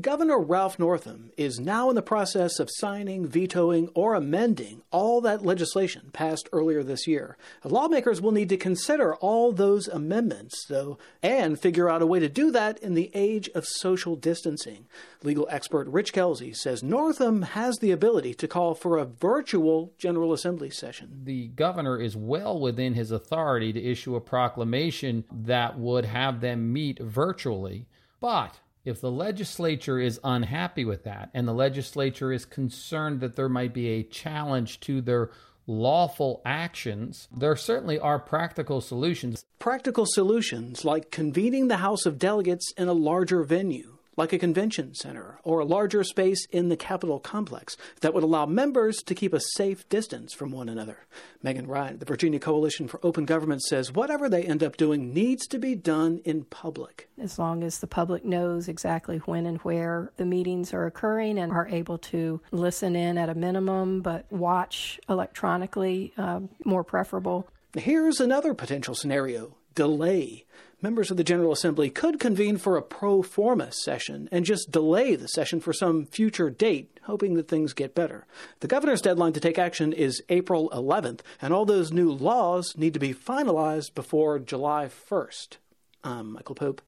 Governor Ralph Northam is now in the process of signing, vetoing, or amending all that legislation passed earlier this year. Lawmakers will need to consider all those amendments, though, and figure out a way to do that in the age of social distancing. Legal expert Rich Kelsey says Northam has the ability to call for a virtual General Assembly session. The governor is well within his authority to issue a proclamation that would have them meet virtually, but if the legislature is unhappy with that, and the legislature is concerned that there might be a challenge to their lawful actions, there certainly are practical solutions. Practical solutions like convening the House of Delegates in a larger venue, like a convention center or a larger space in the Capitol complex that would allow members to keep a safe distance from one another. Megan Ryan, the Virginia Coalition for Open Government, says whatever they end up doing needs to be done in public. As long as the public knows exactly when and where the meetings are occurring and are able to listen in at a minimum, but watch electronically, more preferable. Here's another potential scenario: delay. Members of the General Assembly could convene for a pro forma session and just delay the session for some future date, hoping that things get better. The governor's deadline to take action is April 11th, and all those new laws need to be finalized before July 1st. I'm Michael Pope.